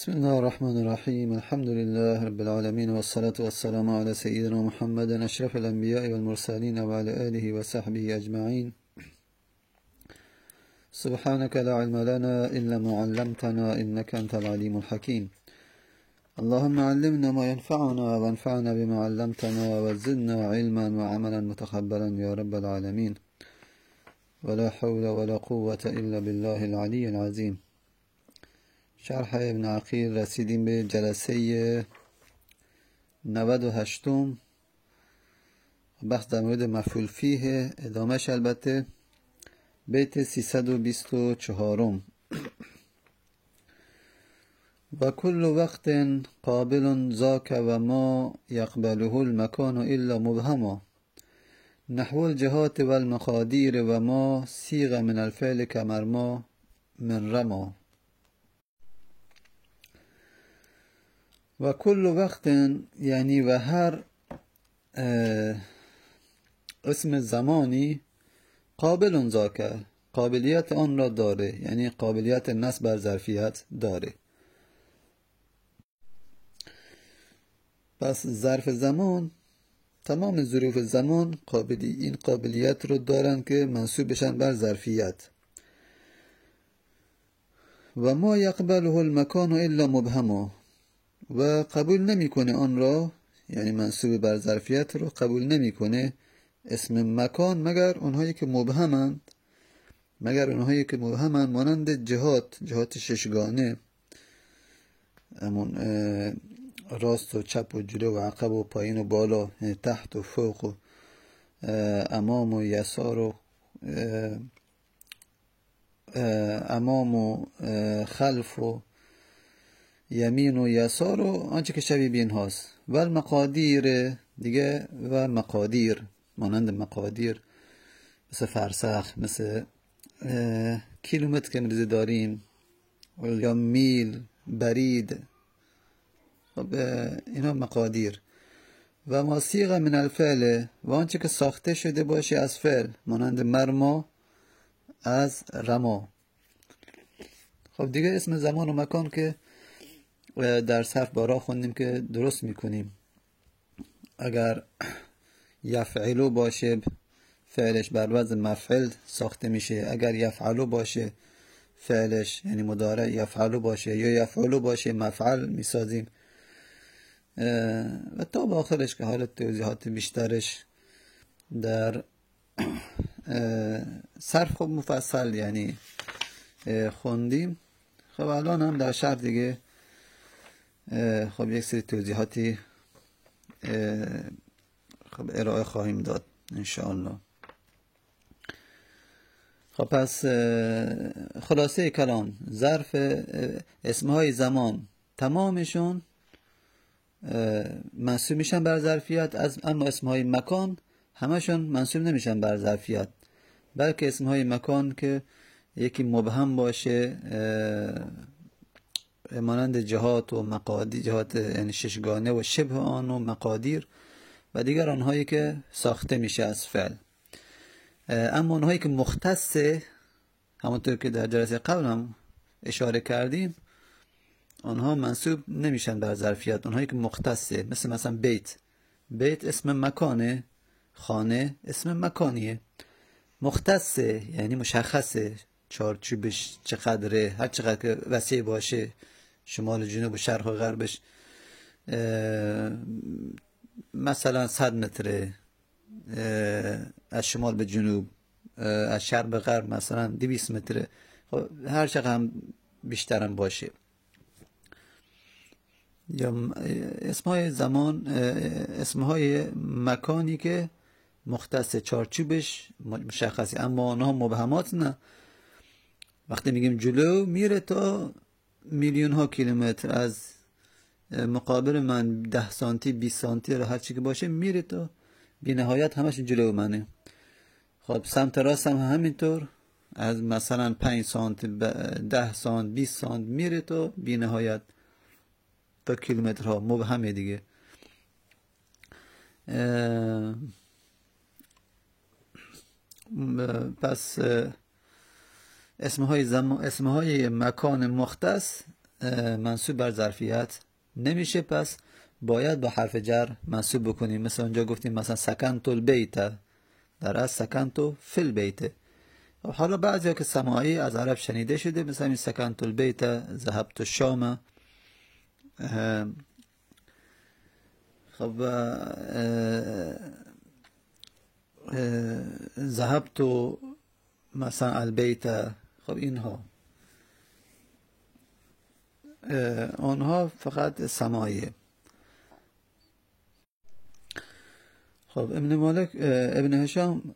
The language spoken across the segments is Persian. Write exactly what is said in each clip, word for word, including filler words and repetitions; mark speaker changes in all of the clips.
Speaker 1: بسم الله الرحمن الرحيم. الحمد لله رب العالمين، والصلاة والسلام على سيدنا محمد أشرف الأنبياء والمرسلين وعلى آله وصحبه أجمعين. سبحانك لا علم لنا إلا ما علمتنا إنك أنت العليم الحكيم. اللهم علمنا ما ينفعنا وانفعنا بما علمتنا وزدنا علما وعملا متقبلا يا رب العالمين. ولا حول ولا قوة إلا بالله العلي العظيم. شرح ابن عقیل رسیدیم به جلسه نود و هشتم، بحث در مورد مفعول فیه، ادامهش البته بیت سیصد و بیست و چهار. و کل وقت قابل ذاک و ما یقبله المکان الا مبهما نحو الجهات و المقادیر و ما سیغ من الفعل کمرما من رما. و کل وقت یعنی و هر اسم زمانی قابل ذاکر قابلیت آن را داره، یعنی قابلیت نصب بر ظرفیت داره. پس ظرف زمان، تمام ظروف زمان قابلی این قابلیت رو دارن که منصوب بشن بر ظرفیت. و ما یقبله المکان الا مبهما، و قبول نمیکنه آن را، یعنی منصوب بر ظرفیت رو قبول نمیکنه اسم مکان مگر اونهایی که مبهمند، مگر اونهایی که مبهمند مانند جهات، جهات ششگانه، همون راست و چپ و جلو و عقب و پایین و بالا، تحت و فوق و امام و یسار و امام و خلف و یمین و یسار و آنچه که شبیه به این هاست. و المقادیر دیگه، و مقادیر مانند مقادیر مثل فرسخ، مثل کیلومتر که امروزه داریم، یا میل، برید، خب اینا مقادیر. و ما سیغ من الفعل، و آنچه که ساخته شده باشه از فعل، مانند مرما از رما. خب دیگه اسم زمان و مکان که در صرف بارا خوندیم که درست میکنیم. اگر یفعلو باشه فعلش بر وزن مفعل ساخته میشه، اگر یفعلو باشه فعلش یعنی مضارع یفعلو باشه، یا یفعلو باشه مفعل میسازیم و تا با آخرش که حالت توضیحات بیشترش در صرف خب مفصل یعنی خوندیم. خب الان هم در شرح دیگه خب یک سری توضیحاتی خب ارائه خواهیم داد انشاءالله. خب پس خلاصه کلام، ظرف اسمهای زمان تمامشون منصوب میشن بر ظرفیت، از اما اسمهای مکان همشون منصوب نمیشن بر ظرفیت، بلکه اسمهای مکان که یکی مبهم باشه مانند جهات و مقادیر، جهات یعنی ششگانه و شبه آن و مقادیر، و دیگر آنهایی که ساخته میشه از فعل. اما آنهایی که مختصه، همونطور که در جلسه قبل هم اشاره کردیم، آنها منصوب نمیشن بر ظرفیت. آنهایی که مختصه، مثل مثلا بیت، بیت اسم مکانه، خانه اسم مکانیه. مختصه یعنی مشخصه، چارچوبش چقدره، هر چقدر که وسیع باشه، شمال جنوب و شرق و غربش مثلا صد متره، از شمال به جنوب، از شرق به غرب مثلا دویست متره، هر چقدر هم بیشترم باشه. یا اسمهای زمان، اسمهای مکانی که مختص، چارچوبش مشخصه، اما آنها مبهمات نه. وقتی میگیم جلو، میره تا میلیون ها کیلومتر، از مقابل من ده سانتی بیست سانتی رو هر چی که باشه میره تا بی نهایت، همش جلو منه. خب سمت راست هم همینطور، از مثلا پنج سانت، ده سانت، بیست سانت میره تا بی نهایت، تا کیلومترها، مبهمه دیگه. پس اسمهای زمان، اسمهای مکان مختص منصوب بر ظرفیت نمیشه، پس باید با حرف جر منصوب بکنیم. مثلا اونجا گفتیم مثلا سکنتو البیت، در از سکنتو فی البیت. حالا بعضی ها که سماعی از عرب شنیده شده، مثلا این سکنتو البیت ذهبت الشام. خب ذهبت مثلا البیت، خب اینها آنها فقط سماعیه. خب ابن مالک ابن هشام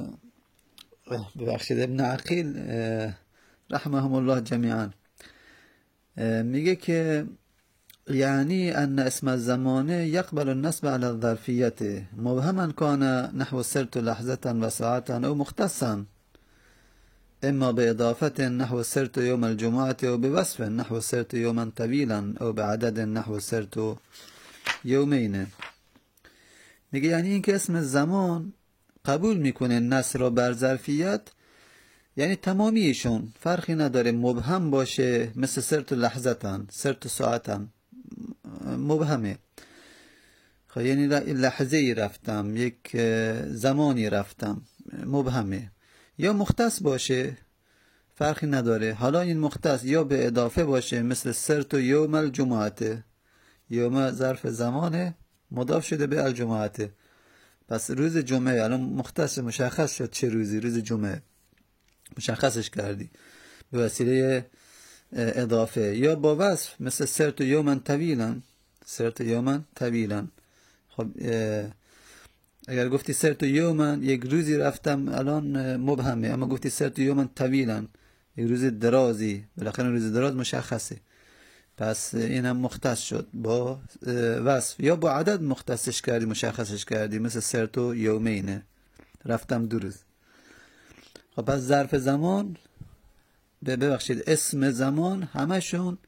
Speaker 1: ببخشید ابن عقیل رحمهم الله جمیعا میگه که یعنی ان اسم الزمان يقبل النسب على الظرفیت مبهما كان نحو سرت لحظة و ساعة او مختصا، اما باضافة نحو سرت يوم الجمعة او بوصف نحو سرت يوما طويلا او بعدد نحو سرت يومين. میگه یعنی این که اسم زمان قبول میکنه نصب را بر ظرفیت، یعنی تمامیشون فرقی نداره، مبهم باشه مثل سرت لحظتن، سرت ساعتن مبهمه. خب یعنی لحظه ای رفتم، یک زمانی رفتم، مبهمه. یا مختص باشه فرقی نداره، حالا این مختص یا به اضافه باشه مثل سرت یوم الجمعه، یوم ظرف زمانه مضاف شده به الجمعه، پس روز جمعه الان مختص مشخص شد چه روزی، روز جمعه مشخصش کردی به وسیله اضافه. یا با وصف مثل سرت یومن طویلا، سرت یومن طویلا. خب اگر گفتی سرت یومن یک روزی رفتم الان مبهمه، اما گفتی سرت یومن طویلا یک روز درازی، بالاخره روز دراز مشخصه، پس اینم مختص شد با وصف. یا با عدد مختصش کردی، مشخصش کردی، مثل سرتو یومینه رفتم دو روز. خب پس ظرف زمان ببخشید اسم زمان همشون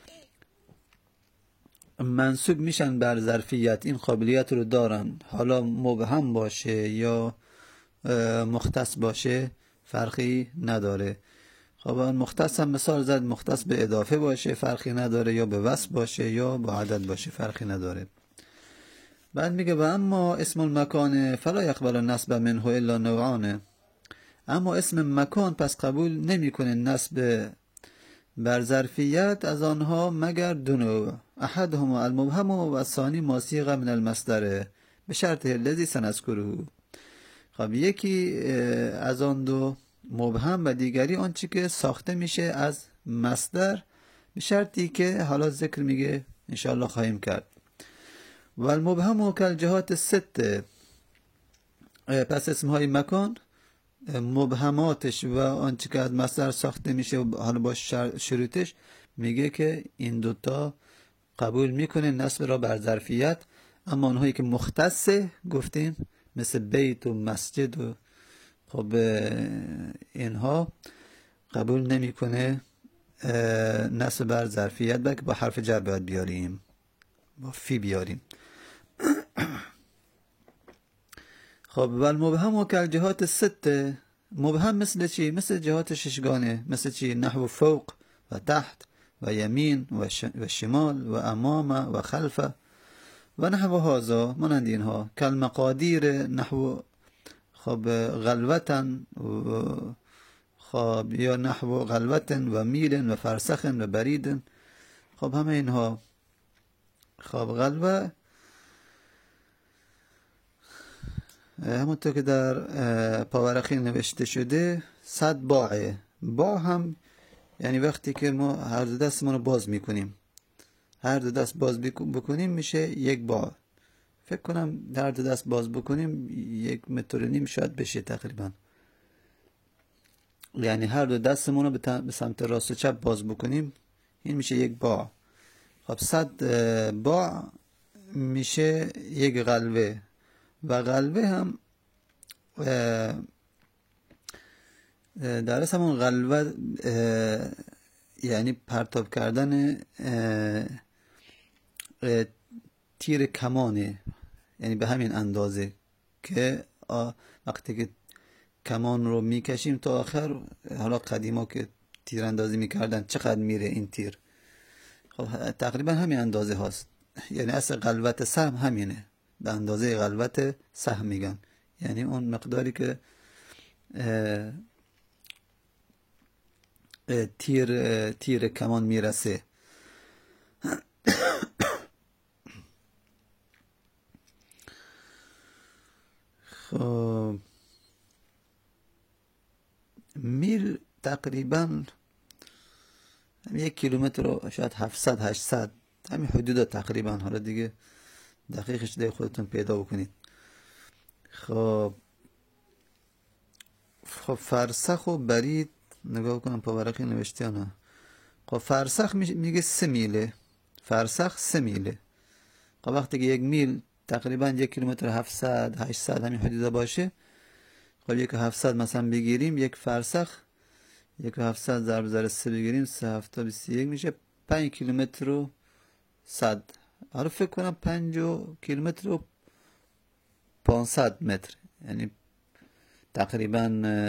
Speaker 1: منصوب میشن بر ظرفیت، این قابلیت رو دارن، حالا مبهم باشه یا مختص باشه فرقی نداره. خب مختص هم مثال زد، مختص به اضافه باشه فرقی نداره، یا به وصف باشه یا با عدد باشه فرقی نداره. بعد میگه و اما اسم المکان فلا یقبل النسب منه الا نوعانه، اما اسم مکان پس قبول نمیکنه نسب بر ظرفیت از آنها مگر دو نوع، احدهما المبهم و الثانی ما صیغ من المصدر به شرط الذی سنذکره. خب یکی از آن دو مبهم و دیگری آنچه که ساخته میشه از مصدر به شرطی که حالا ذکر میگه انشاءالله خواهیم کرد. و المبهم و کالجهات الست، پس اسمهای مکان مبهماتش و آنچه که از مصدر ساخته میشه و حالا با شروطش میگه که این دوتا قبول میکنه نسب را بر ظرفیت، اما اونهایی که مختصه گفتیم مثل بیت و مسجد و خب اینها قبول نمیکنه نسب بر ظرفیت، بلکه با حرف جر باید بیاریم، با فی بیاریم. خب و المبهم و کل جهات الست، مبهم مثل چی؟ مثل جهات ششگانه، مثل چی؟ نحو فوق و تحت و یمین و شمال و امام و خلف و نحو هذا، مانند اینها. کل مقادیر نحو خب غلوتن خب یا نحو غلوتن و میل و فرسخن و بریدن. خب همه اینها خب غلوه همونطور که در پاورقی نوشته شده صد باعه. با هم یعنی وقتی که ما هر دو دستمون رو باز میکنیم، هر دو دست باز بکنیم میشه یک با. فکر کنم هر دو دست باز بکنیم یک متر نیم شاید بشه تقریبا، یعنی هر دو دستمون رو به سمت راست و چپ باز بکنیم این میشه یک با. خب صد با میشه یک غلوه و غلوه هم در اصل همون غلوه یعنی پرتاب کردن تیر کمانه، یعنی به همین اندازه که وقتی که کمان رو میکشیم تا آخر، حالا قدیما که تیر اندازی میکردن چقدر میره این تیر، خب تقریبا همین اندازه هاست، یعنی اصل غلبت سهم همینه، به اندازه غلبت سهم میگن، یعنی اون مقداری که اه اه تیر اه تیر کمان میرسه. خب میل تقریبا یک کیلومتر رو شاید هفتصد هشتصد همین حدود تقریبا، حالا دیگه دقیقش دیگه خودتون پیدا بکنید. خب خب فرسخ و برید نگاه کنم پا ورقی نوشته یا نه. خب فرسخ میگه سه میله، فرسخ سه میله. خب وقتی که یک میل تقریبا یک کیلومتر هفتصد هشتصد همین حدود باشه، خب یک هفتصد مثلا بگیریم، یک فرسخ یک هفتصد ضرب ضرب سه بگیریم، سه هفته بیست و یک میشه پنج کیلومتر و صد. حالا فکر کنم پنج کیلومتر و پانصد متر، یعنی تقریبا،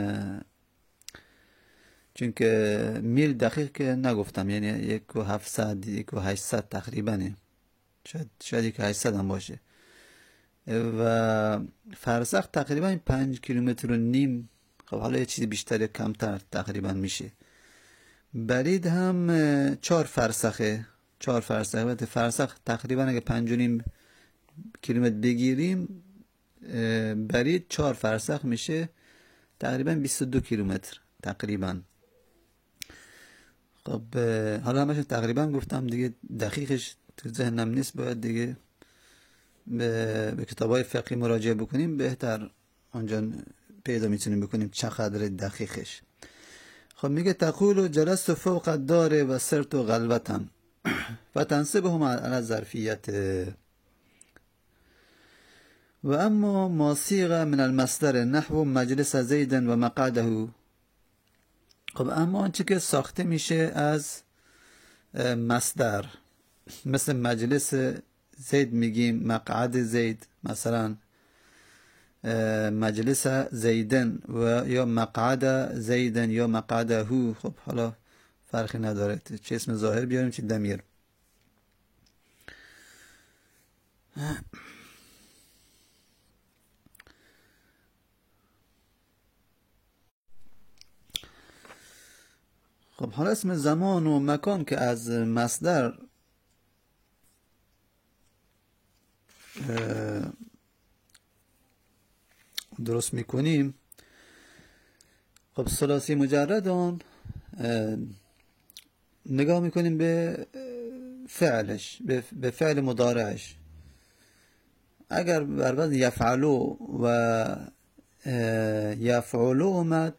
Speaker 1: چون که میل دقیق که نگفتم، یعنی یک و هفتصد یک و هشتصد تقریبا، شاید شاید یک و هشتصد هم باشه. و فرسخ تقریبا پنج کیلومتر و نیم. خب حالا یه چیزی بیشتر کمتر تقریبا میشه. برید هم چهار فرسخه، چهار فرسخه. البته فرسخ تقریبا اگه پنج و نیم کیلومتر بگیریم، برید چهار فرسخ میشه تقریبا بیست و دو کیلومتر تقریبا. خب حالا همش تقریبا گفتم دیگه، دقیقش تو ذهنم نیست، باید دیگه به, به کتابای فقهی مراجعه بکنیم، بهتر آنجا پیدا میتونیم بکنیم چقدر دقیقش. خب میگه تقول جلست فوق الدار و سرت غلبتم و تنسبهم على ظرفیت. و اما ما صیغ من المصدر نحو مجلس زید و مقعده. خب اما آنچه که ساخته میشه از مصدر، مثل مجلس زید میگیم مقعد زید، مثلا مجلس زیدن و یا مقعد زیدن یا مقعده. خب حالا فرقی نداره چه اسم ظاهر بیاریم چه دمیر. خب حالا اسم زمان و مکان که از مصدر درست میکنیم، خب ثلاثی مجردان نگاه میکنیم به فعلش، به فعل مضارعش. اگر بر وزن یفعلو و یفعلو اومد،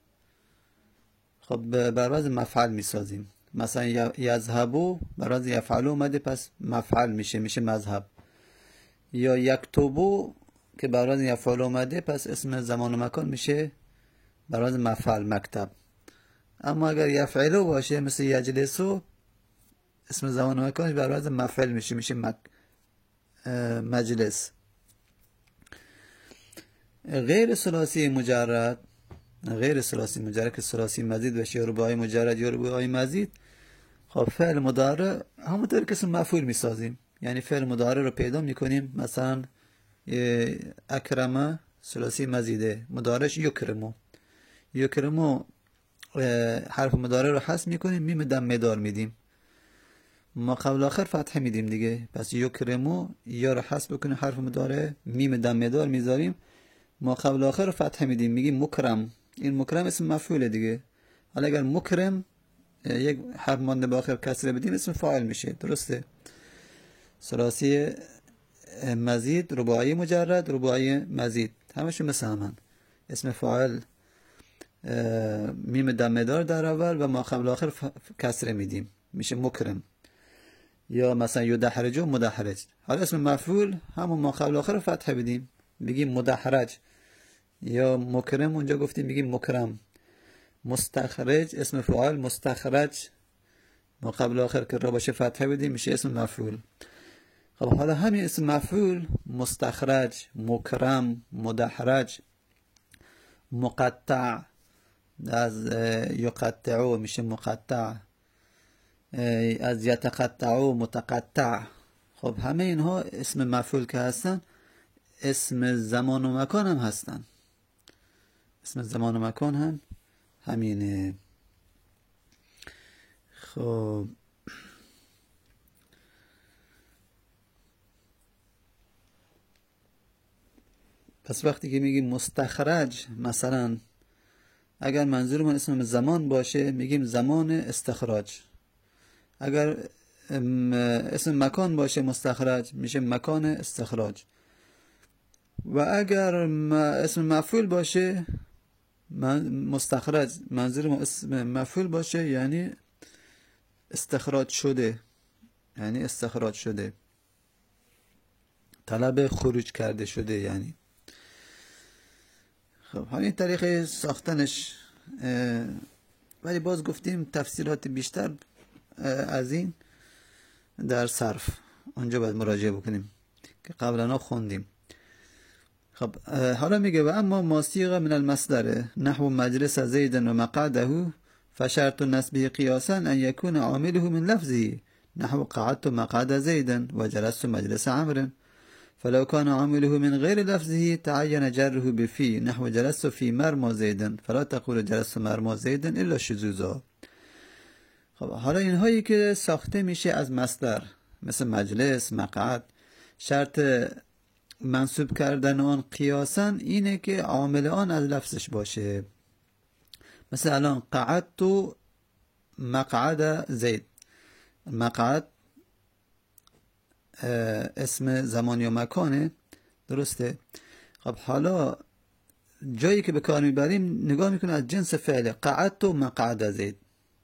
Speaker 1: خب بر وزن مفعل میسازیم. مثلا یذهبو بر وزن یفعلو اومده، پس مفعل میشه، میشه مذهب. یا یکتبو که بر وزن یفعلو اومده، پس اسم زمان و مکان میشه بر وزن مفعل، مکتب. اما اگر یفعلو باشه مثل یجلسو، اسم زمان و مکانش بر وزن مفعل میشه، میشه مک... مجلس. غیر ثلاثی مجرد، غیر ثلاثی مجرد که ثلاثی مزید باشه یا رباعی مجرد یا رباعی مزید، خب فعل مضارع همونطور که اسم مفعول میسازیم. یعنی فعل مضارع رو پیدا میکنیم، مثلا اکرمه ثلاثی مزیده، مضارعش یکرمو. یکرمو حرف مضارع رو حذف میکنیم، میم دم دار میدیم، ما قبل آخر فتحه میدیم دیگه. پس یکرمو یا رو حذف بکنیم، حرف مضارع میم دم دار میذاریم، ما قبل آخر رو فتحه میدیم، میگیم مکرم. این مکرم اسم مفعول دیگه. حالا اگر مکرم یک حرف مانده با آخر کسره بدیم، اسم فاعل میشه. درسته؟ ثلاثی مزید، رباعی مجرد، رباعی مزید، همشون مثل همن. اسم فاعل میم دم دار در اول و ما قبل آخر کسره میدیم، میشه مکرم. یا مثلا یدحرج و مدحرج. حالا اسم مفعول همون ما قبل آخر فتحه بدیم، بگیم مدحرج. یا مکرم اونجا گفتیم بگیم مکرم. مستخرج اسم فاعل، مستخرج ما قبل آخر که را باشه فتحه بدیم، میشه اسم مفعول. خب حالا همین اسم مفعول، مستخرج، مکرم، مدحرج، مقطع، از یقطعو میشه مقطع، از یتقطع و متقطع. خب همه اینها اسم مفعول که هستن اسم زمان و مکان هم هستن. اسم زمان و مکان هم همینه. خب پس وقتی که میگیم مستخرج، مثلا اگر منظورمون اسم زمان باشه میگیم زمان استخراج. اگر اسم مکان باشه مستخرج میشه مکان استخراج. و اگر اسم مفعول باشه مستخرج منظورمون اسم مفعول باشه یعنی استخراج شده، یعنی استخراج شده، طلب خروج کرده شده یعنی. خب همین طریقه ساختنش، ولی باز گفتیم تفسیرات بیشتر از این در صرف اونجا باید مراجعه بکنیم که قبلا خوندیم. خب حالا میگه و اما ما صیغ من المصدر نحو مجلس زید و مقعده فشرط نسبه قیاسا ان يكون عامله من لفظه نحو قعدت مقعد زید و جلست مجلس عمرو، فلو كان عامله من غير لفظه تعين جره بفي نحو جلست في مرمى زيد فلا تقول جلست مرمى زيد الا شذوذا. خب حالا اینهایی که ساخته میشه از مصدر مثل مجلس، مقعد، شرط منصوب کردن آن قیاسا اینه که عامل آن از لفظش باشه. مثل الان قعدت مقعد زید، مقعد اسم زمان یا مکانه، درسته؟ خب حالا جایی که به کار میبریم نگاه میکنه از جنس فعل قعدت و مقعد زید،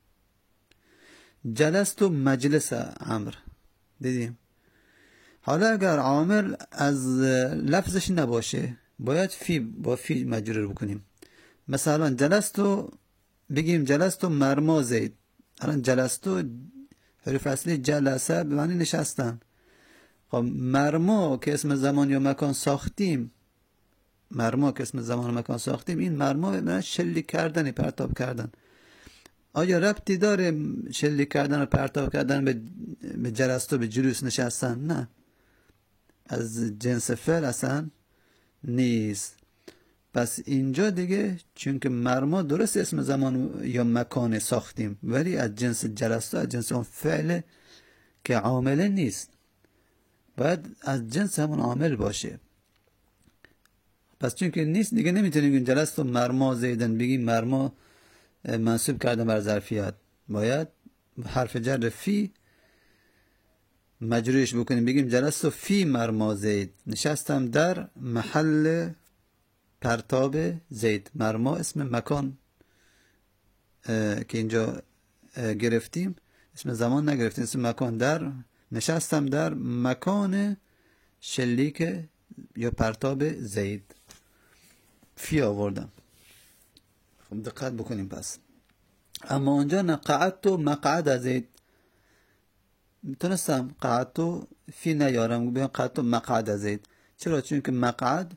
Speaker 1: جلست و مجلس عمرو، دیدیم؟ حالا اگر عامل از لفظش نباشه باید فی با فی مجرور بکنیم. مثلا جلست و بگیم جلست و مرما زید. الان جلست و حروف اصلی جلسه به معنی نشستن. خب مرما که اسم زمان یا مکان ساختیم، مرما که اسم زمان و مکان ساختیم، این مرما به معنی شلیک کردن، پرتاب کردن. آیا ربطی داره شلیک کردن و پرتاب کردن به جلست و به جلوس نشستن؟ نه، از جنس فعل اصلا نیست. پس اینجا دیگه چون که مرما درست اسم زمان یا مکان ساختیم ولی از جنس جلست و از جنس اون فعل که عامل نیست، باید از جنس همون عامل باشه. پس چون که نیست دیگه نمیتونیم بگیم جلست و مرما زیدن، بگیم مرما منصوب کردن بر ظرفیت، باید حرف جر فی مجروش بکنیم، بگیم جلست و فی مرما زید، نشستم در محل پرتاب زید. مرما اسم مکان که اینجا گرفتیم، اسم زمان نگرفتیم، اسم مکان، در نشستم در مکان شلیک یا پرتاب زید، فی آوردم. خب دقت بکنیم. پس اما اونجا نقعدت و مقعد زید، میتونستم قعدت و فی نیارم، بگم قعدت و مقعد زید. چرا؟ چون که مقعد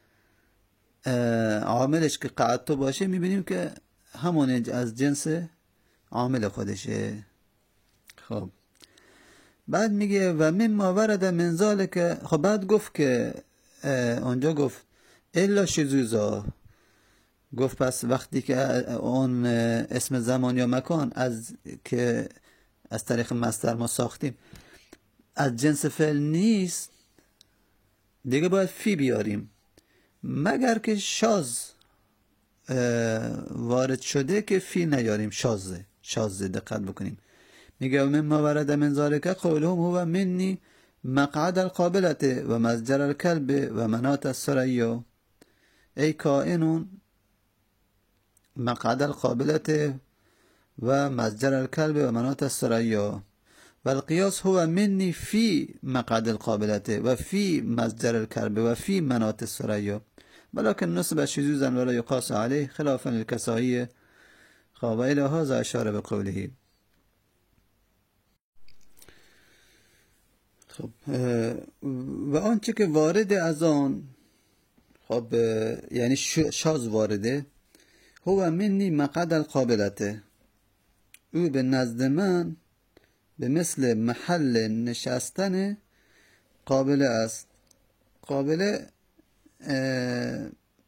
Speaker 1: عاملش که قعدت باشه میبینیم که همون از جنس عامل خودشه. خب بعد میگه و مما ورد من ذالک. خب بعد گفت که اونجا گفت الا شذوذا، گفت پس وقتی که اون اسم زمان یا مکان از که از طریق مصدر ما ساختیم از جنس فعل نیست، دیگه باید فی بیاریم، مگر که شاذ وارد شده که فی نیاریم، شاذه شاذه. دقت بکنیم. میگه مما ورد من ذالک قولهم هو منی مقعد القابلت و مزجر الکلب و منات الثریا، ای کائنون مقعد القابلت و مزجر الكلب و منات الثریا و القیاس هو منی فی مقعد القابلت و فی مزجر الكلب و فی منات الثریا ولكن نصب شذوذا ولا يقاس عليه خلافا للكسائي. خب و الى هذا اشاره به قوله. خب و آنچه که وارد از آن، خب یعنی شاذ وارده، هو منی مقعد القابلت، او به نزد من به مثل محل نشستن قابله است. قابله اه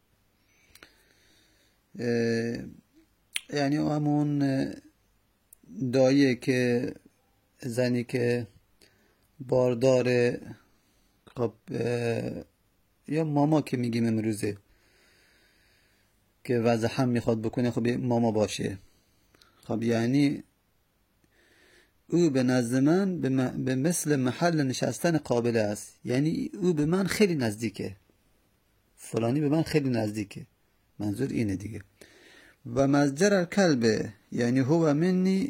Speaker 1: اه یعنی همون دایه که زنی که بارداره، خب یا ماما که میگیم امروزه که وضع هم میخواد بکنه، خب ماما باشه. خب یعنی او به نزد من به مثل محل نشستن قابل است، یعنی او به من خیلی نزدیکه، فلانی به من خیلی نزدیکه، منظور اینه دیگه. و مزجر الکلب یعنی هو منی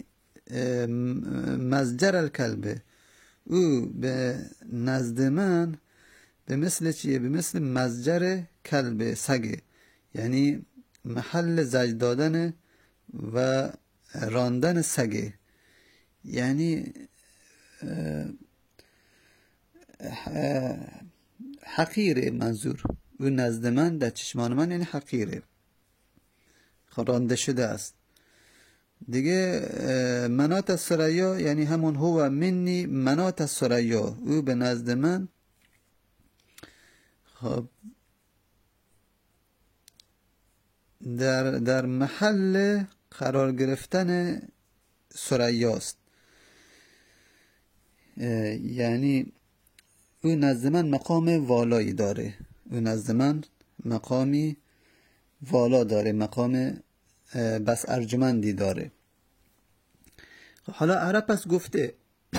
Speaker 1: مزجر الکلب، او به نزد من به مثل چیه؟ به مثل مزجر کلب، سگه، یعنی محل زج دادن و راندن سگه. یعنی حقیره، منظور او نزد من در چشمان من یعنی حقیره، رانده شده است دیگه. منات الثریا یعنی همون هو منی منات الثریا، او به نزد من خب در در محل قرار گرفتن ثریاست، یعنی او نزد من مقام والایی داره، او نزد من مقامی والا داره، مقام بس ارجمندی داره. حالا عرب پس گفته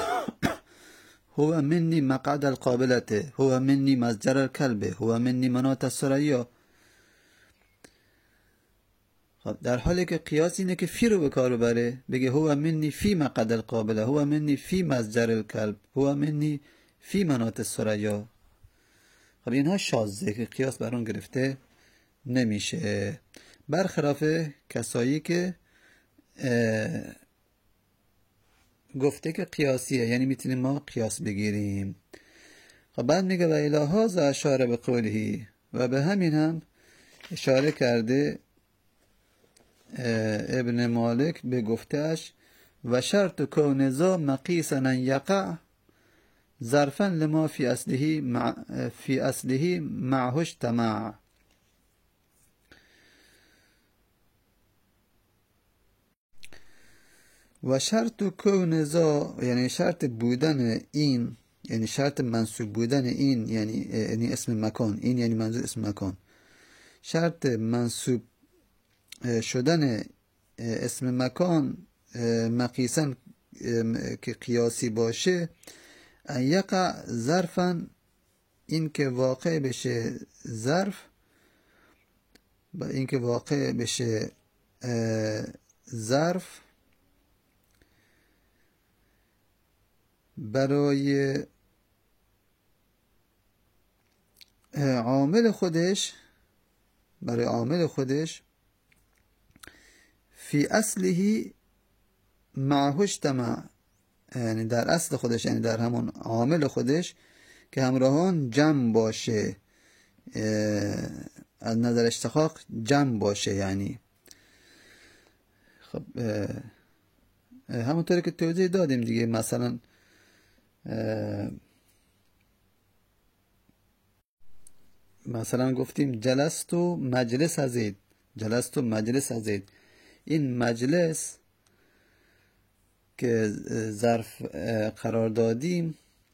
Speaker 1: هو منی مقعد القابلته، هو منی مزجر الکلب، هو منی منات الثریا. خب در حالی که قیاس اینه که فی رو به کار بره، بگه هو منی فی مقعد القابله، هو منی فی مزجر الکلب، هو منی فی منات الثریا. خب اینها شاذه که قیاس بر اون گرفته نمیشه، برخلاف کسایی که گفته که قیاسیه، یعنی میتونیم ما قیاس بگیریم. خب بعد میگه و الها ز اشاره به قوله، و به همین هم اشاره کرده ابن مالک به گفتهش و شرط کون ذا مقیسا ان یقع ظرفا لما فی اصله مع فی اصله معه اجتماع. و شرط کون ذا یعنی شرط بودن این، یعنی شرط منصوب بودن این، یعنی یعنی اسم مکان، این یعنی منظور اسم مکان. شرط منصوب شدن اسم مکان مقیسن که قیاسی باشه، ان یقع ظرفا، این که واقع بشه ظرف، با این که واقع بشه ظرف برای عامل خودش، برای عامل خودش فی اصله معه اجتماع، یعنی در اصل خودش، یعنی در همون عامل خودش که همراهان جمع باشه، از نظر اشتقاق جمع باشه. یعنی خب همونطوری که توضیح دادیم دیگه، مثلا مثلا گفتیم جلست و مجلس زید، جلست و مجلس زید، این مجلس که ظرف قرار دادیم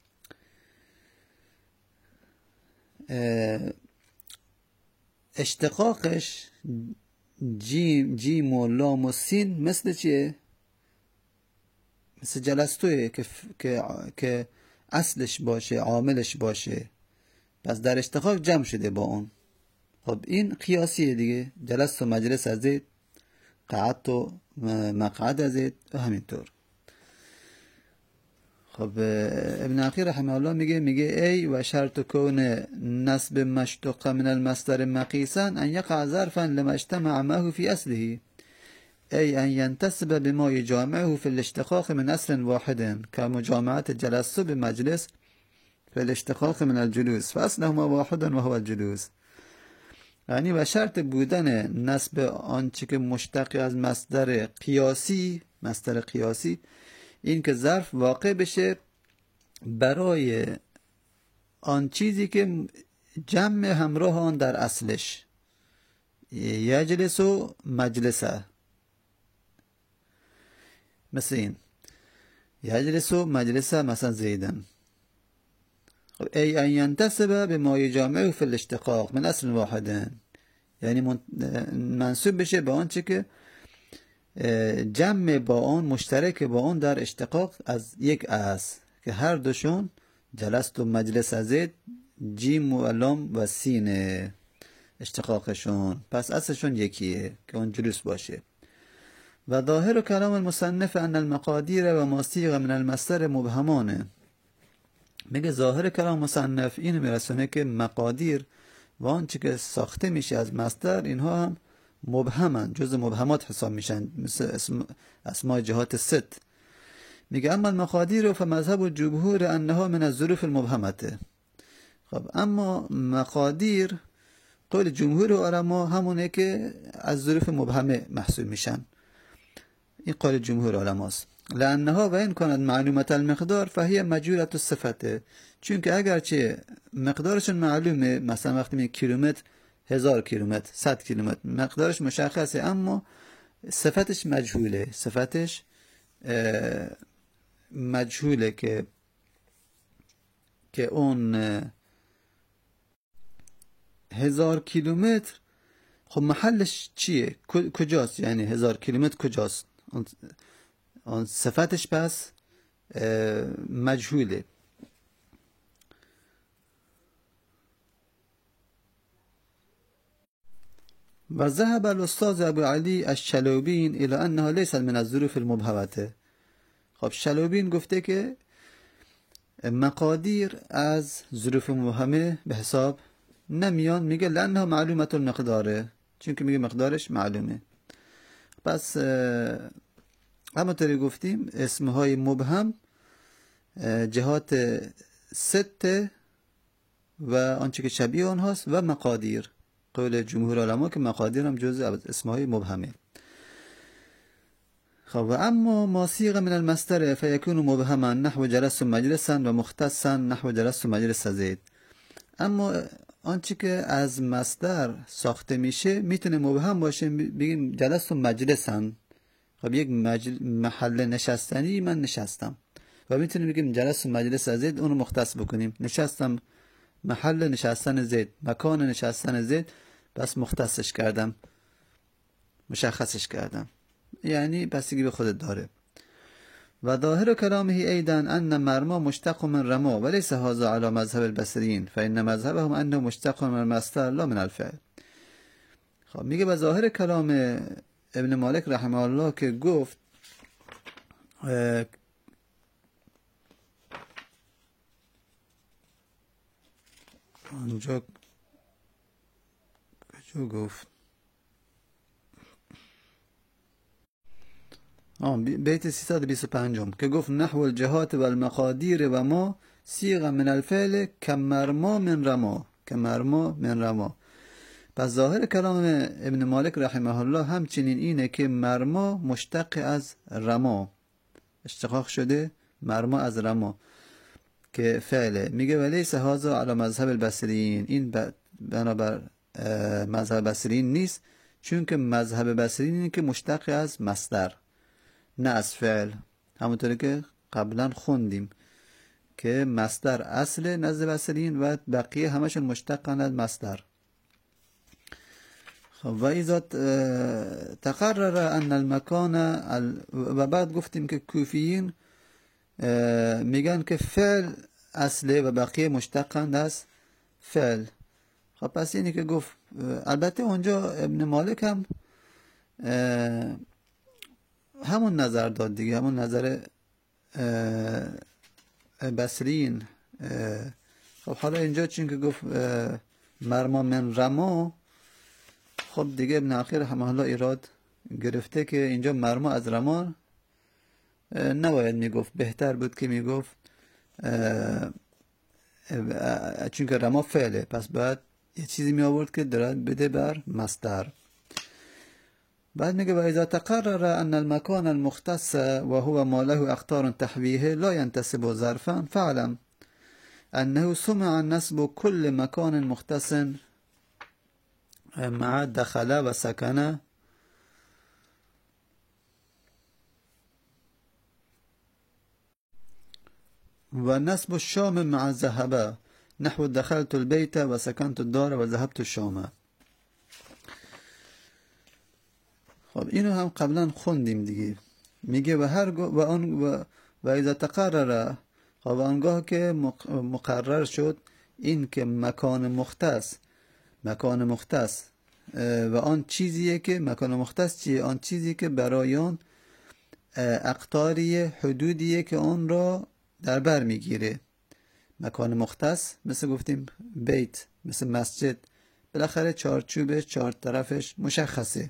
Speaker 1: اشتقاقش جیم جیم و لام و سین مثل چیه؟ مثل جلستوه که که که اصلش باشه، عاملش باشه، پس در اشتقاق جمع شده با اون. خب این قیاسیه دیگه، جلست و مجلس زید، قعدت و مقعد زید و همینطور. خب ابن عقیل رحمه الله میگه میگه ای و شرط کون نصب مشتق من المصدر مقیسا ان یقع ظرفا لما اجتمع معه فی اصله، ای ان ينتسب بما يجامعه في الاشتقاق من اصل واحد كمجامعة جلست بمجلس في الاشتقاق من الجلوس فاصلهما واحد وهو الجلوس. یعنی و شرط بودن نصب آنچه که مشتق از مصدر قیاسی، مصدر قیاسی این که ظرف واقع بشه برای آن چیزی که جمع همراه آن در اصلش. یجلس و مجلسه، مثل این یجلس و مجلسه مثلا زیدن. ای ان ینتسب به ما یجامعه فی الاشتقاق من اصل واحدن، یعنی منصوب بشه به آنچه که جمع با آن مشترک با آن در اشتقاق از یک اصل، که هر دوشون جلست و مجلس زید جیم و لام و سینه اشتقاقشون، پس اصلشون یکیه که اون جلوس باشه. و ظاهر کلام المصنف ان المقادیر و ما صیغ من المصدر مبهمانه. میگه ظاهر کلام مصنف اینو میرسونه که مقادیر و آنچه که ساخته میشه از مصدر اینها هم مبهمن، جز مبهمات حساب میشن، مثل اسم اسماء جهات ست. میگه اما المقادیر فمذهب الجمهور انها من الظروف المبهمته. خب اما مقادیر قول جمهور علما همونه که از ظروف مبهمه محسوب میشن. این قول جمهور علماست. لانها و این کند معلومت المقدار فهی مجهولة الصفته، چون که اگرچه مقدارشون معلومه، مثلا وقتی میگه کیلومتر هزار کیلومتر صد کیلومتر مقدارش مشخصه، اما صفتش مجهوله، صفتش مجهوله که که اون هزار کیلومتر خب محلش چیه، کجاست، یعنی هزار کیلومتر کجاست، اون صفتش پس مجهوله. و ذهب الاستاذ ابو علی الشلوبین الى انها لیست من الظروف المبهمته. خب شلوبین گفته که مقادیر از ظروف مبهمه به حساب نمیان، میگه لانها معلومت المقداره، چون که میگه مقدارش معلومه. پس همونطوری گفتیم اسمهای مبهم جهات ست و آنچه که شبیه آنهاست و مقادیر. قول جمهور علما که مقادیر هم جزء اسمهای مبهمه. خب و اما ما صیغ من المصدر فیکون مبهما نحو جلست مجلسا و مختصا نحو جلست مجلس زید. اما آنچه که از مصدر ساخته میشه میتونه مبهم باشه، بگیم جلست مجلسا، خب یک مجل... محل نشستنی من نشستم، و میتونیم بگیم جلست مجلس زید، اونو مختص بکنیم، نشستم محل نشستن زید، مکان نشستن زید، بس مختصش کردم، مشخصش کردم، یعنی بستگی به خودت داره. و ظاهر کلامه ایضا ان مرما مشتق من رما وليس هذا على مذهب البصريين فان مذهبهم انه مشتق من المصدر لا من الفعل. خب میگه به ظاهر کلام ابن مالک رحمه الله که گفت اونجا کجا گفت آه بیت سیصد و بیست و پنج که گفت نحو الجهات و المقادیر و ما صیغ من الفعل کمرما من رما، کمرما من رما. پس ظاهر کلام ابن مالک رحمه الله همچنین اینه که مرما مشتق از رما، اشتقاق شده مرما از رما که فعله. میگه ولیس هذا علی مذهب البصریین، این بنابر مذهب بصریین نیست، چون که مذهب بصریین اینه که مشتق از مصدر نه از فعل، همونطوری که قبلا خوندیم که مصدر اصل نزد بصریین و بقیه همشون مشتقن از مصدر. و اذا تقرر ان المکان و بعد گفتیم که کوفیین میگن که فعل اصله و بقیه مشتقن از فعل. خب پس اینی که گفت، البته اونجا ابن مالک هم همون نظر داد دیگه، همون نظر بصریین. خب حالا اینجا چون که گفت مرما من رما، خب دیگه ابن اخیر رحمه الله ایراد گرفته که اینجا مرما از رما نباید میگفت، بهتر بود که میگفت چون که رما فعله، پس باید یه چیزی می آورد که دارد بده بر مصدر. بعد میگه و اذا تقرر ان المكان المختص وهو ما له اقطار تحويه لا ينتسب ظرفا فاعلم انه سمع نسب كل مكان مختص مع دخل وسكن ونسب الشام مع الذهب نحو دخلت البيت وسكنت الدار وذهبت الشام. خب اینو هم قبلا خوندیم دیگه. میگه و هر و آن و, و اذا تقرر، خب آنگاه که مقرر شد این که مکان مختص مکان مختص و آن چیزیه که مکان مختص چیه؟ آن چیزی که برای آن اقطاری حدودیه که آن را در بر میگیره. مکان مختص مثل گفتیم بیت، مثل مسجد، بالاخره چارچوبش چهار طرفش مشخصه،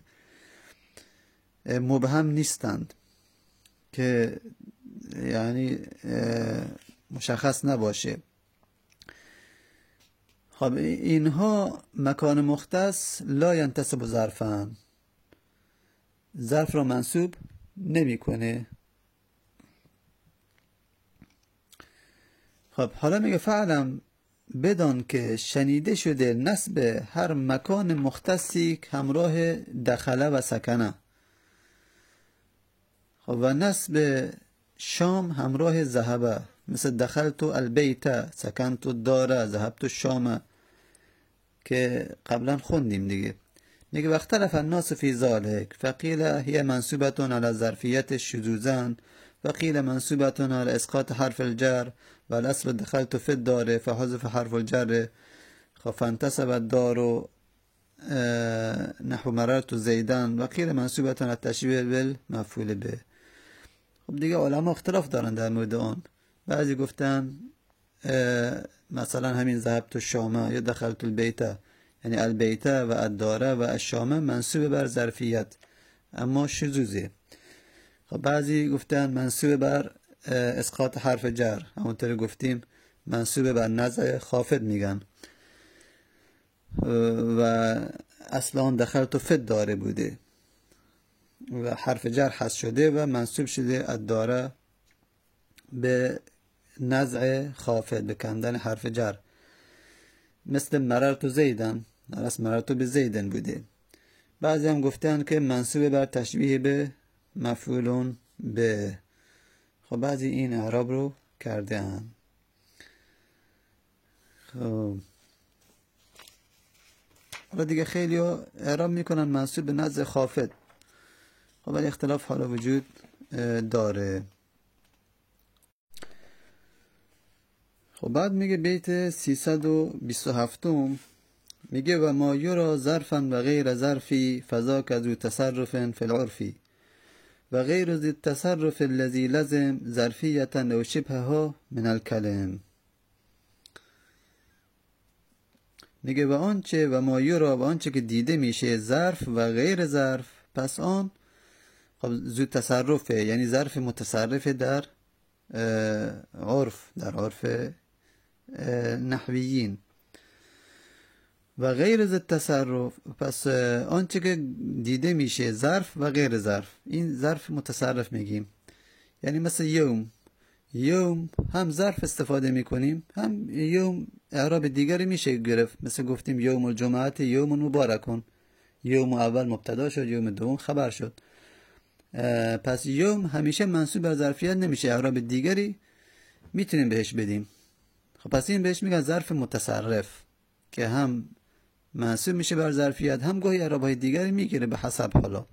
Speaker 1: مبهم نیستند که یعنی مشخص نباشه. خب اینها مکان مختص لا ینتسب ظرفا، ظرف را منصوب نمیکنه. خب حالا میگه فعلم بدان که شنیده شده نسب هر مکان مختصی همراه دخله و سکنه. خب و نسب شام همراه ذهبه، مثل دخلت البیت، سکنت الدار، ذهبت الشام که قبلا خوندیم دیگه. میگه و اختلف الناس فی ذلک فقیل هی منصوبتون علی ظرفیت شذوذا وقیل منصوبتون علی اسقاط حرف الجر و الاصل دخلت فی الدار فحذف حرف الجر فانتسب الدار نحو مررت زیدان وقیل منصوبتون علی التشبیه بالمفعول به. خب دیگه علما اختلاف دارن در مورد آن. بعضی گفتن مثلا همین ذهبت الشام یا دخلت البیت، یعنی البیت و الداره و الشام منصوب بر ظرفیت اما شذوذه. خب بعضی گفتن منصوب بر اسقاط حرف جر، همونطور گفتیم منصوب بر نزع خافض میگن و اصلا دخلت فی الدار بوده و حرف جر حذف شده و منصوب شده الداره به نزع خافض، به کندن حرف جر، مثل مررت زیدن، اصلا مررت به زیدن بوده. بعضی هم گفتن که منصوب بر تشبیه به مفعولون به. خب بعضی این اعراب رو کرده هم. خب حالا دیگه خیلی ها اعراب میکنن منصوب به نزع خافض. خب ولی اختلاف حالا وجود داره. خب بعد میگه بیت سیصد و بیست و هفت میگه و ما یرا ظرفا و غیر ظرفی فذاک ذو تصرف فی العرفی و غیر ذو التصرف الذی لزم ظرفیتا او شبهها من الکلم. میگه و آنچه و ما یرا و آنچه که دیده میشه ظرف و غیر ظرف، پس آن خب ذو تصرفه، یعنی ظرف متصرف در عرف، در عرف نحویین. و غیر ذو تصرف، پس آنچه که دیده میشه ظرف و غیر ظرف، این ظرف متصرف میگیم. یعنی مثل یوم، یوم هم ظرف استفاده میکنیم، هم یوم اعراب دیگری میشه گرفت، مثل گفتیم یوم الجمعه یوم مبارکون، یوم اول مبتدا شد، یوم دوم خبر شد. پس یوم همیشه منصوب بر ظرفیت نمیشه، اعراب دیگری میتونیم بهش بدیم. خب پس این بهش میگن ظرف متصرف که هم منصوب میشه بر ظرفیت، هم گاهی اعرابهای دیگری میگیره به حسب حالا.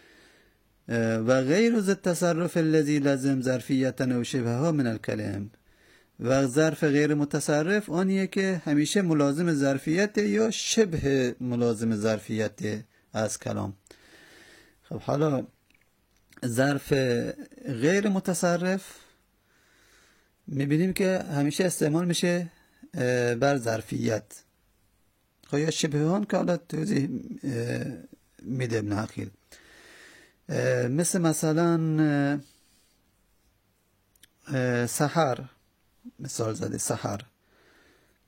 Speaker 1: و غیر ذو التصرف الذی لازم ظرفیتا او شبهها من الکلم، و ظرف غیر متصرف آنیه که همیشه ملازم ظرفیت یا شبه ملازم ظرفیت از کلام. خب حالا ظرف غیر متصرف میبینیم که همیشه استعمال میشه بر ظرفیت. خب یا شبهان که حالا توضیح میده ابن عقیل، مثل مثلا سحر، مثال زده سحر.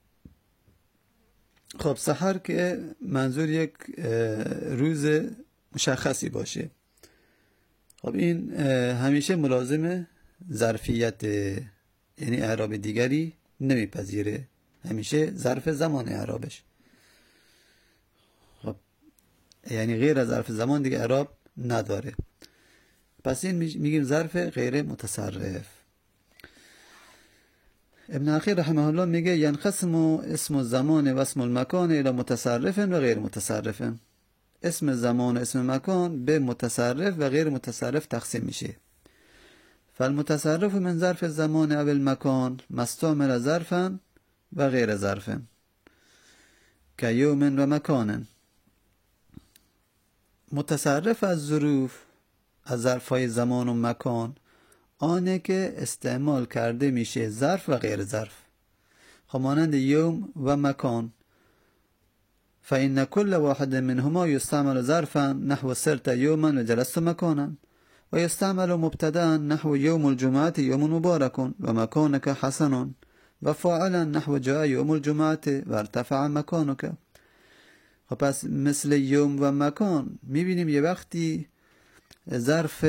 Speaker 1: خب سحر که منظور یک روز مشخصی باشه. خب این همیشه ملازم ظرفیت، یعنی اعراب دیگری نمیپذیره، همیشه ظرف زمان اعرابش. خب یعنی غیر از ظرف زمان دیگه اعراب نداره. پس این میگیم ظرف غیر متصرف. ابن اخیر رحمه الله میگه ینقسم اسم الزمان و اسم المکان الى متصرف و غیر متصرف. اسم زمان و اسم مکان به متصرف و غیر متصرف تقسیم میشه. فالمتصرف من ظرف الزمان او المکان مستعمل ظرفا و غیر ظرفا که یوم و مکان. متصرف از ظروف، از ظرفهای زمان و مکان، آنه که استعمال کرده میشه ظرف و غیر ظرف. خب مانند یوم و مکان، فإن كل واحد منهما يستعمل ظرفا نحو سرت يوما وجلست مكانا، ويستعمل مبتدا نحو يوم الجمعة يوم مبارك ومكانك حسن، وفاعلا نحو جاء يوم الجمعة وارتفع مكانك. خب پس مثل یوم و مکان میبینیم یه وقتی ظرف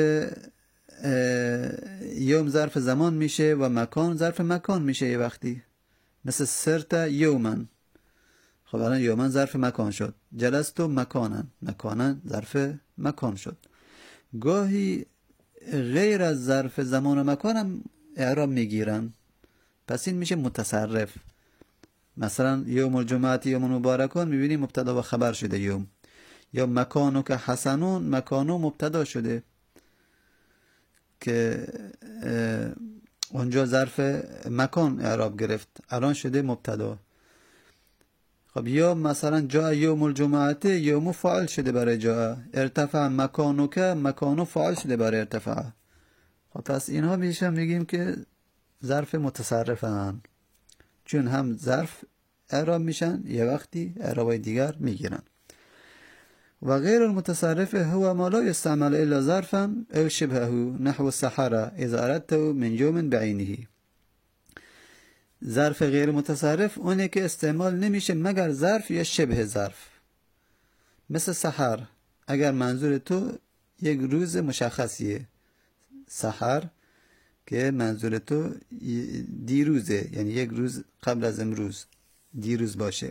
Speaker 1: یوم ظرف زمان میشه و مکان ظرف مکان میشه، یه وقتی مثل سرت یومن. خب الان یومن ظرف مکان شد، جلست و مکانن، مکانن ظرف مکان شد. گاهی غیر از ظرف زمان و مکان هم اعراب میگیرن، پس این میشه متصرف. مثلا یوم الجمعه یوم مبارکان میبینیم مبتدا و خبر شده یوم، یا مکانو که حسنون، مکانو مبتدا شده که اونجا ظرف مکان اعراب گرفت، الان شده مبتدا. خب یا مثلا جا یوم الجمعه یوم فاعل شده برای جا، ارتفع مکانو که مکانو فاعل شده برای ارتفع. خب پس اینها میشه میگیم که ظرف متصرفن، چون هم ظرف اعراب میشن یه وقتی اعرابای دیگر میگیرن. و غیر المتصرف هو ما لا يستعمل الا ظرفا او شبهه نحو السحره اذا اردته من يوم بعينه. ظرف غیر متصرف اونه که استعمال نمیشه مگر ظرف یا شبه ظرف. مثل سحر، اگر منظور تو یک روز مشخصیه، سحر که منظور تو دیروزه، یعنی یک روز قبل از امروز، دیروز باشه.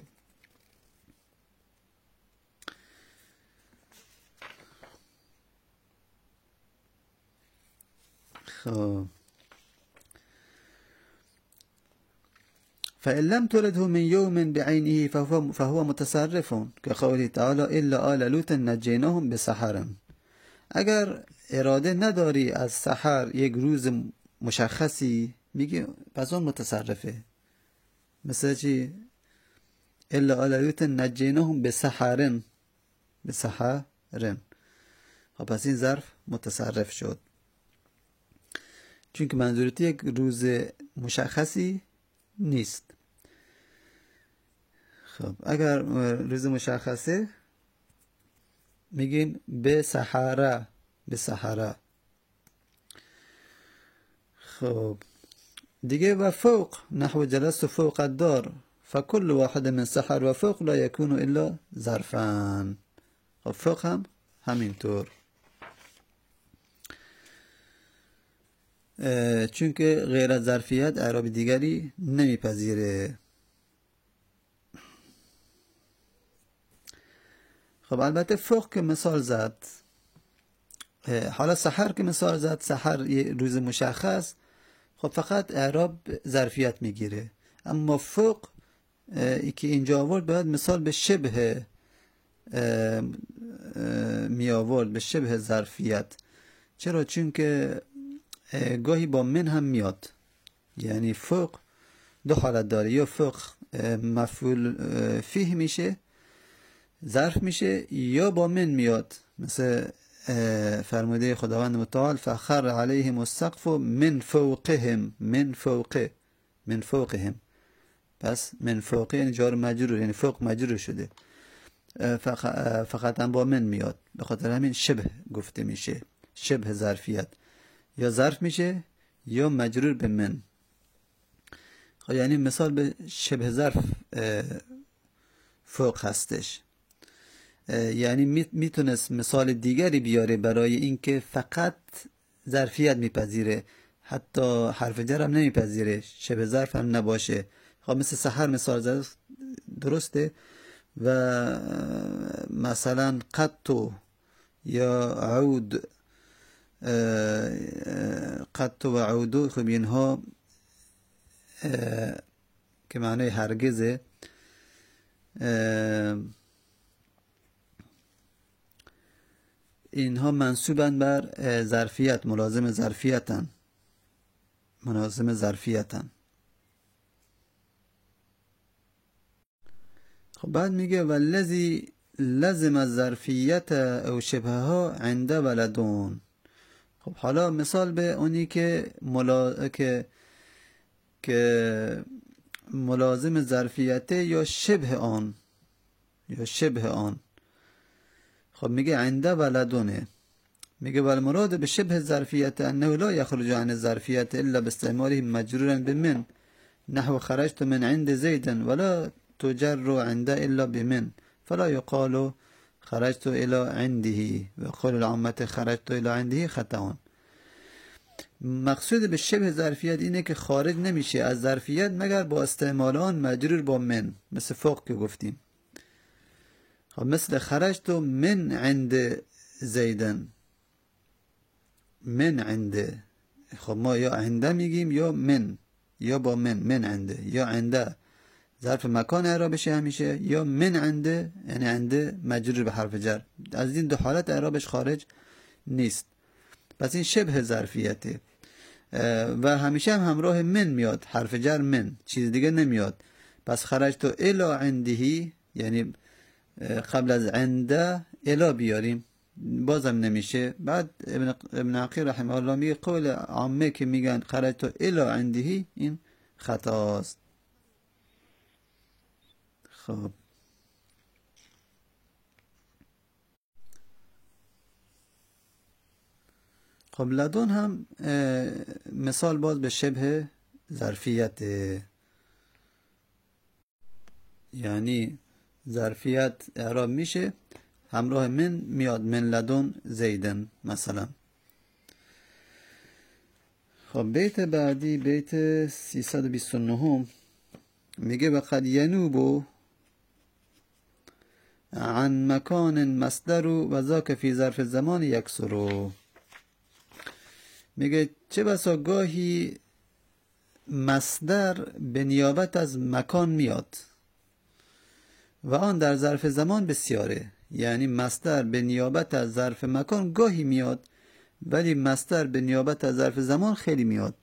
Speaker 1: خب فإن لم ترده من يوم بعينه فهو, فهو متصرف كقوله تعالى إلا آل لوط نجيناهم بسحر. اگر اراده نداری از سحر یک روز مشخصی، میگه پس اون متصرفه. مثل چی؟ الا آل لوط نجيناهم بسحرن، بسحرن. خب پس این ظرف متصرف شد، چون که منظورت یک روز مشخصی نیست. خب اگر روز مشخصه میگیم به سحره، به سحره. خب دیگه و فوق نحو جلست فوق الدار فكل واحد من سحر و فوق لا يكون الا ظرفا. خب فوق هم همینطور، چون که غیر از ظرفیت اعراب دیگری نمیپذیره. خب البته فوق که مثال زد، حالا سحر که مثال زد، سحر یه روز مشخص، خب فقط اعراب ظرفیت میگیره. اما فوق ای که اینجا آورد باید مثال به شبه می آورد، به شبه ظرفیت. چرا؟ چون که گاهی با من هم میاد، یعنی فوق دو حالت داره، یا فوق مفعول فیه میشه، ظرف میشه، یا با من میاد، مثل فرموده خداوند متعال فخر علیهم السقف من فوقهم، من فوقه، من فوقهم. پس من فوقه یعنی جار مجرور، یعنی فوق مجرور شده، فقط هم با من میاد، به خاطر همین شبه گفته میشه، شبه ظرفیت، یا ظرف میشه یا مجرور به من. یعنی مثال به شبه ظرف فوق هستش. یعنی میتونست مثال دیگری بیاره برای اینکه فقط ظرفیت میپذیره، حتی حرف جر هم نمیپذیره، شبه ظرف هم نباشه. خب مثل سحر مثال زد، درسته. و مثلا قطو یا عود، قطو و عودو، خب اینها که معنی هرگزه، اینها منصوبن بر ظرفیت، ملازم ظرفیتن، ملازم ظرفیتن. خب بعد میگه والذی لزم الظرفیت او شبهها عند ولدون. خب حالا مثال به اونی که ملا... که که ملازم ظرفیت یا شبه آن، یا شبه آن. خب میگه عند ولدونه، میگه والمراد به شبه ظرفیت انه لا یخرج عن الظرفیت الا باستعماله مجرورا بمن، نحو خرجت من عند زید ولا تجر عند الا بمن، فلا يقال خرجت الى عنده و قول العامه خرجت الى عنده خطا. مقصود به شبه ظرفیت اینه که خارج نمیشه از ظرفیت مگر با استعمال آن مجرور با من، مثل فوق که گفتیم. خب مثل خرجت من عند زیدن، من عنده. خب ما یا عنده میگیم یا من، یا با من، من عنده یا عنده ظرف مکان اعرابش همیشه، یا من عنده یعنی عنده مجرور به حرف جر. از این دو حالت اعرابش خارج نیست. پس این شبه ظرفیته و همیشه هم همراه من میاد، حرف جر من، چیز دیگه نمیاد. پس خرجت الی عنده یعنی قبل از عنده الی بیاریم بازم نمیشه. بعد ابن ابن عقیل رحمه الله میگه قول عامه که میگن خرجت الی عنده این خطاست. خب خب لدن هم مثال باز به شبه ظرفیت، یعنی ظرفیت اعراب میشه همراه من میاد، من لدن زیدن مثلا. خب بیت بعدی بیت سیصد و بیست و نه میگه وقد ینوب عن مکان مصدر و ذاک فی ظرف زمان یکسر. میگه چه بسا گاهی مصدر به نیابت از مکان میاد و آن در ظرف زمان بسیاره. یعنی مصدر به نیابت از ظرف مکان گاهی میاد ولی مصدر به نیابت از ظرف زمان خیلی میاد.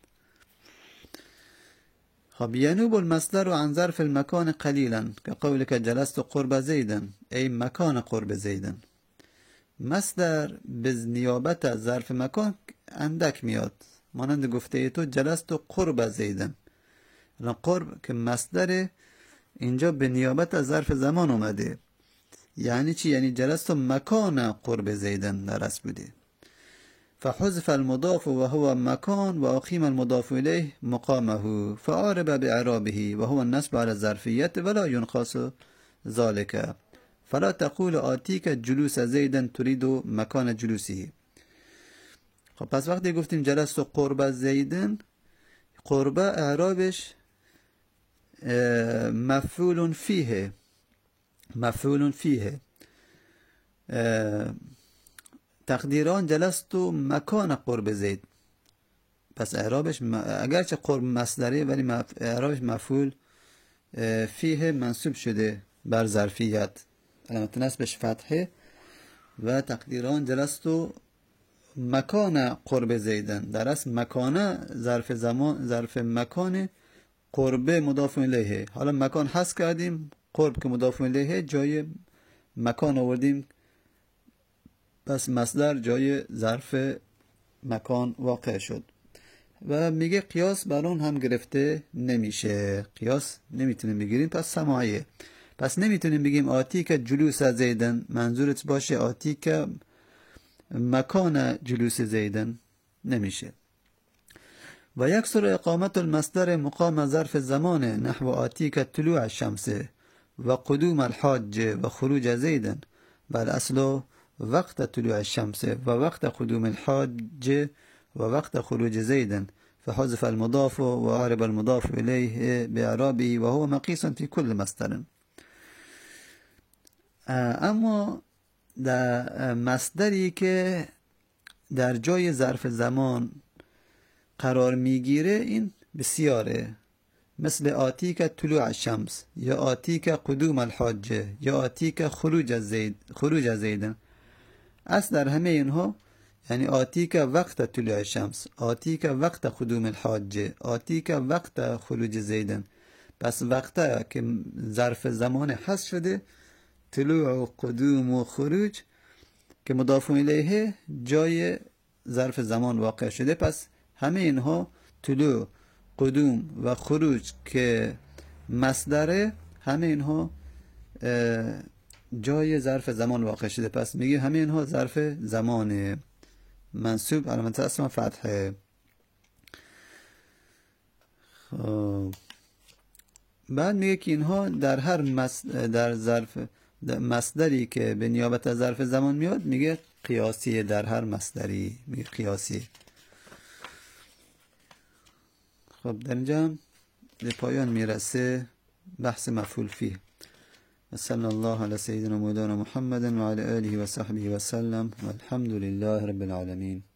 Speaker 1: خب ینوب المصدر عن ظرف المکان قلیلا که قولک جلست قرب زیدن ای مکان قرب زیدن. مصدر به نیابت از ظرف مکان اندک میاد، مانند گفته تو جلست قرب زیدن. الان قرب که مصدر اینجا به نیابت از ظرف زمان اومده. یعنی چی؟ یعنی جلست مکان قرب زیدن در اصل بوده. فحذف المضاف و هو مکان و اقیم المضاف الیه مقامه فعارب باعرابه و هو النصب على الظرفیت ولا ينقص ذلك فلا تقول آتیک جلوس زیدن تريد مکان جلوسه. خب پس وقتی گفتیم جلست قرب زیدن، قربه اعرابش مفعول فیه، مفعول فیه تقدیران جلست مکان قرب زید. پس اعرابش اگرچه قرب مصدره ولی اعرابش مفعول فیه منصوب شده بر ظرفیت، علامت نصبش فتحه و تقدیران جلست مکان قرب زیدن. در اصل مکان ظرف زمان، ظرف مکان، قرب مضاف الیه. حالا مکان حذف کردیم، قرب که مضاف الیه جای مکان آوردیم، پس مصدر جای ظرف مکان واقع شد. و میگه قیاس بر اون هم گرفته نمیشه، قیاس نمیتونیم بگیریم، پس سماعیه. پس نمیتونیم بگیم آتی که جلوس زیدن منظورت باشه آتی که مکان جلوس زیدن، نمیشه. و یکسر اقامت المصدر مقام ظرف زمان نحو آتی که طلوع الشمس و قدوم الحاج و خروج زیدن والأصل وقت طلوع الشمس ووقت قدوم الحاج ووقت خروج زيد، فحذف المضاف وأعرب المضاف إليه بإعرابه وهو مقيس في كل مصدر. اما در مصدری که در جای ظرف زمان قرار میگیره این بسیاره، مثل آتی که طلوع الشمس یا آتی که قدوم الحاج یا آتی که خروج زید خروج زیدن. اصل در همه اینها یعنی آتی که وقت طلوع الشمس، آتی که وقت قدوم الحاج، آتی که وقت خروج زیدن. پس وقتا که ظرف زمان حذف شده، طلوع و قدوم و خروج که مضاف الیه جای ظرف زمان واقع شده. پس همه اینها طلوع، قدوم و خروج که مصدره، همه اینها جای ظرف زمان واقع شده. پس میگه همه اینها ظرف زمانه، منصوب علامت اسم فتحه. خب بعد میگه که اینها در هر مس... در ظرف مصدری که به نیابت از ظرف زمان میاد میگه قیاسیه، در هر مصدری میگه قیاسیه. خب در اینجا به پایان میرسه بحث مفعول فیه. صلی الله علی سیدنا مولانا محمد و علی آله و صحبه و سلم و الحمد لله رب العالمین.